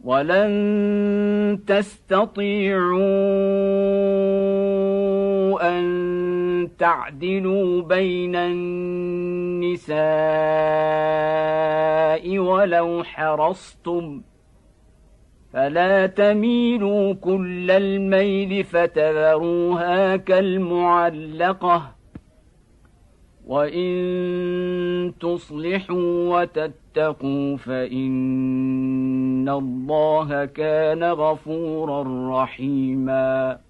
ولن تستطيعوا أن تعدلوا بين النساء ولو حرصتم فلا تميلوا كل الميل فتذروها كالمعلقة وإن تصلحوا وتتقوا فإن الله كان غفورا رحيما